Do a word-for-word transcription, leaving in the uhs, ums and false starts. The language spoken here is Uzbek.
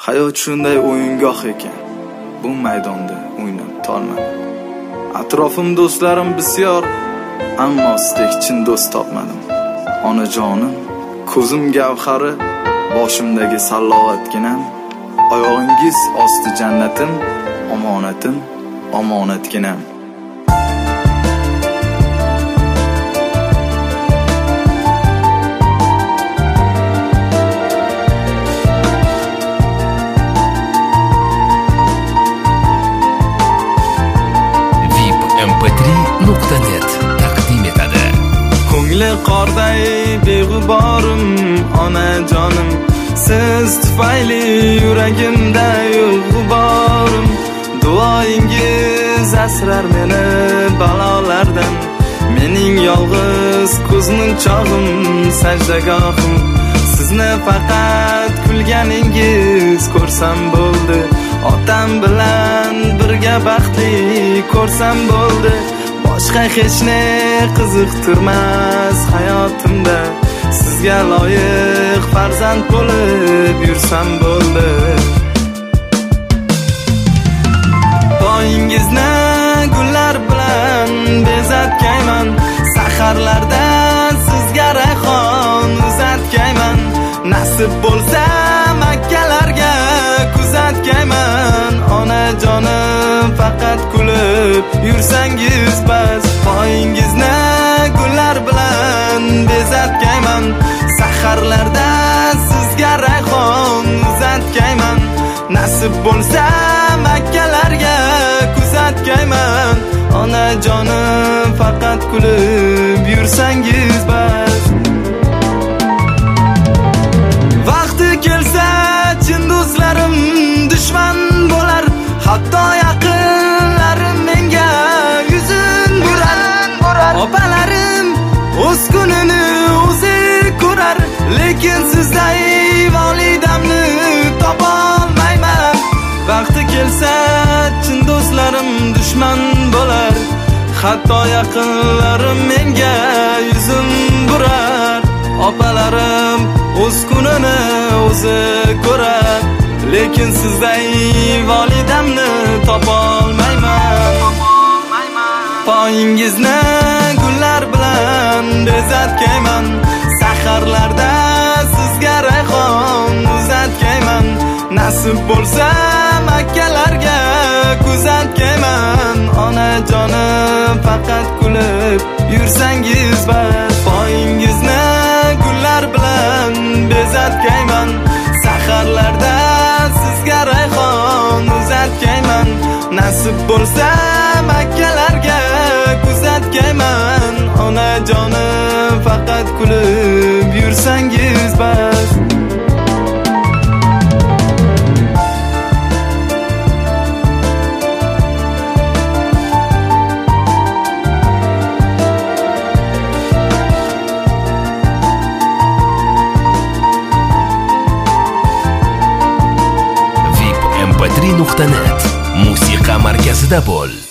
Hayot shunday o'yingoh ekan. Bu maydonda o'ynab tolmadim. Atrofim do'stlarim bisyor, ammo sizdek chin do'st topmadim. Onajonim, ko'zim gavhari, boshimdagi sallovatginam, oyog'ingiz osti jannatim, omonatim, omonatginam. эм пэ три nuqta net taqdim etadi. Ko'ngli qorday beg'uborim, onajonim, siz tufayli yuragimda g'uborim. Duoyingiz asrar meni balolardan, mening yolg'iz ko'zning chog'im, sajdagohim. Sizni faqat kulganingiz ko'rsam bo'ldi, otam bilan birga baxtli ko'rsam bo'ldi. Boshqa hech ne qiziqtirmas hayotimda, sizga loyiq farzand bo'lib yursam bo'ldi. Toyingizni gullar bilan bezatgayman, saharlarda sizga rayhon uzatgayman. Nasib bo'lsa Makkalarga kuzatgayman. Onajonim, faqat kulib yursangiz bas. Poyingizni gullar bilan bezatgayman, saharlarda sizga rayhon uzatgayman. Nasib bo'lsa Makkalarga kuzatgayman. Onajonim, faqat kulib yursangiz bas. Vaqti kelsa chin do'stlarim dushman bo'lar, hatto yaqinlarim menga yuzin burar. Opalarim o'z kunini o'zi ko'rar, lekin sizday volidamni topolmayman. Vaqti kelsa chin do'stlarim dushman bo'lar, hatto yaqinlarim menga yuzin burar. Opalarim o'z kunini o'zi ko'rar, lekin sizday volidamni topolmayman. Poyingizni gullar bilan bezatgayman, saharlarda sizga rayhon uzatgayman. Nasib bo'lsa Makkalarga kuzatgayman. Onajonim, faqat kulib yursangiz bas. Poyingizni gullar bilan bezatgayman, saharlarda sizga rayhon uzatgayman. Nasib bo'lsa Makkalarga kuzatgayman. Onajonim, faqat kulib yursangiz bas. эм пэ три nuqta net musiqa markazida bo'l.